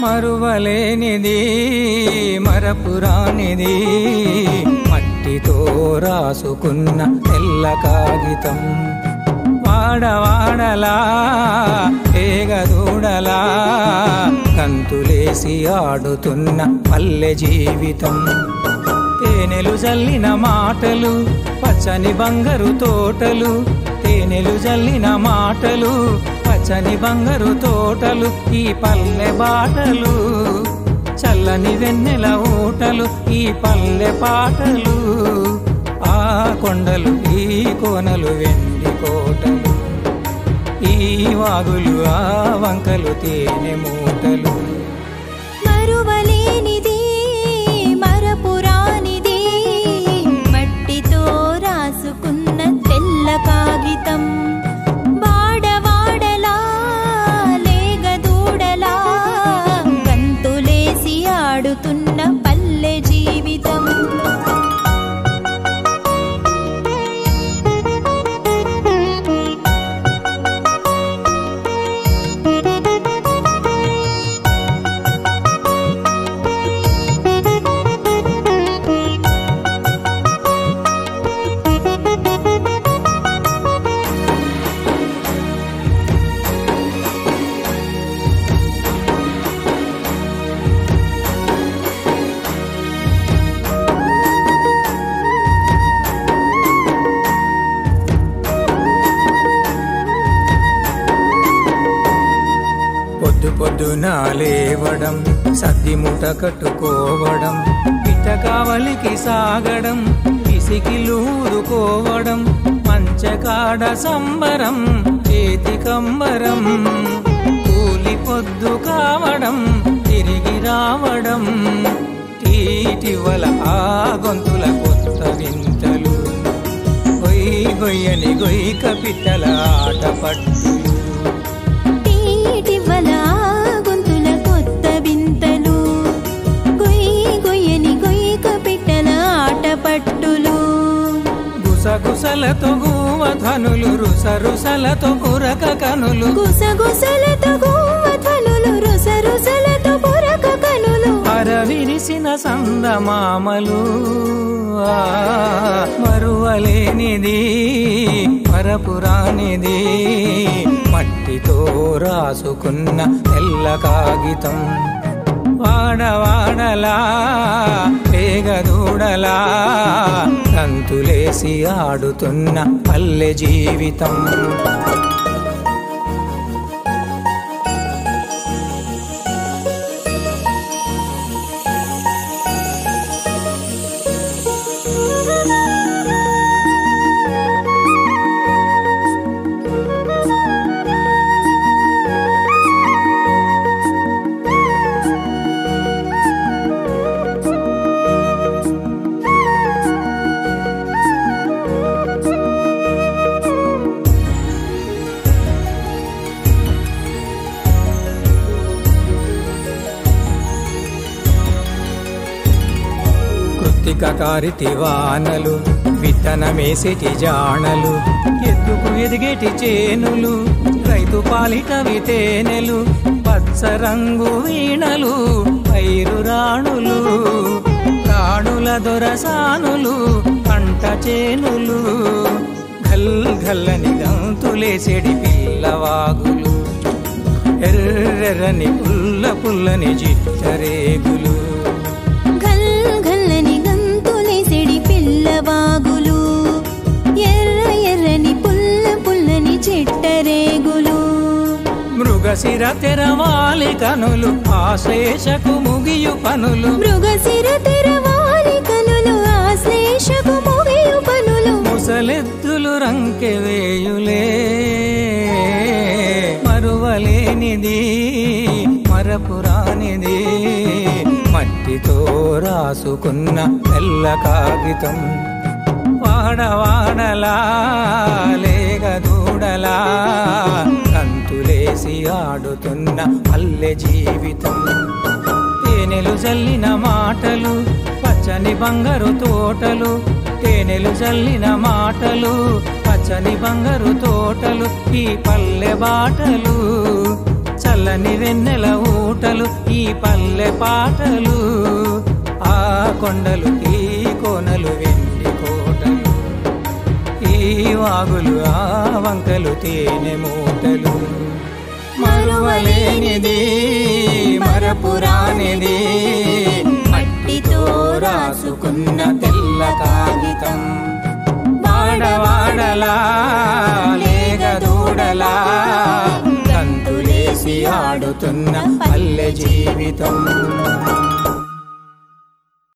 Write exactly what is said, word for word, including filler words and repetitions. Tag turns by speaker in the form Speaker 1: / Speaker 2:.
Speaker 1: మరువలేనిది మరపురానిది మట్టితో రాసుకున్న తెల్ల కాగితం వాడవాడలా ఏగదూడలా కంతులేసి ఆడుతున్న పల్లె జీవితం తేనెలు జల్లిన మాటలు పచ్చని బంగారు తోటలు తేనెలు జల్లిన మాటలు పచ్చని బంగారు తోటలు ఈ పల్లె బాటలు చల్లని వెన్నెల ఊటలు ఈ పల్లె పాటలు ఆ కొండలు ఈ కోనలు వెండి కోటలు ఈ వాగులు ఆ వంకలు తేనె మూటలు
Speaker 2: మరువలేనిది మరపురానిది మట్టితో రాసుకున్న తెల్ల కాగితం వాడవాడలా లేగదూడలా గంతులేసి ఆడుతున్న పల్లె జీవితం
Speaker 1: పొద్దు పొద్దున లేవడం సద్ది మూట కట్టుకోవడం పిట్ట కావలికి సాగడం పిసికిలూరుకోవడం పంచకాడ సంబరం చేతి కంబరం కూలి పొద్దు కావడం తిరిగి రావడం టీటివల ఆ గొంతుల కొత్త వింతలు గొయ్యి గొయ్యని గొయ్యిక పిట్టల ఆట పట్టులు
Speaker 2: గొంతుల కొత్త వింతలు గొయ్యి గొయ్యని గొయ్యిక పిట్టల ఆట పట్టులు
Speaker 1: గుసగుసలతో గువధనులు రుసరుసలతో కురక కనులు
Speaker 2: గుసగుసలతో గువధనులు రుసరుసలతో కురక కనులు
Speaker 1: అరవిరిసిన సందమామలు మరువలేనిది మరపురానిది మట్టితో రాసుకున్న తెల్ల కాగితం వాడవాడలా పేగదూడలా కంతులేసి ఆడుతున్న పల్లె జీవితం కారితి వానలు విత్తనమేసేటి జాణలు ఎత్తుకు ఎదిగేటి చేనులు రైతు పాలిట వితేనెలు పచ్చరంగు వీణలు పైరు రాణులు ప్రాణుల దొరసానులు పంట చేనులు ఘల్ ఘల్లని గంతులేసేడి పిల్లవాగులు ఎర్రెర్రని పుల్ల పుల్లని జిట్టరేగులు
Speaker 2: పిల్లవాగులు ఎర్ర ఎర్రని పుల్ల పుల్లని చిట్టరేగులు
Speaker 1: మృగశిర తెరవాలి కనులు ఆశ్లేషకు ముగియు పనులు
Speaker 2: మృగశిర తెరవాలి కనులు ఆశ్లేషకు ముగియు పనులు
Speaker 1: ముసలెద్దులు రంకె వేయులే మరువలేనిది మరపురానిది మట్టితో రాసుకున్న తెల్ల కాగితం వాడవాడలా లేగదూడలా కంతులేసి ఆడుతున్న పల్లె జీవితం తేనెలు జల్లిన మాటలు పచ్చని బంగారు తోటలు తేనెలు జల్లిన మాటలు పచ్చని బంగారు తోటలు ఈ పల్లె బాటలు చల్లని వెన్నెల ఊటలు ఈ పల్లె పాటలు ఆ కొండలు ఈ కోనలు వెండి కోటలు ఈ వాగులు ఆ వంకలు తేనె మూటలు మరువలేనిది మరపురానిది మట్టితో రాసుకున్న తెల్ల కాగితం వాడవాడలా లేగ దూడలా గంతులేసి ఆడుతున్న పల్లె జీవితం.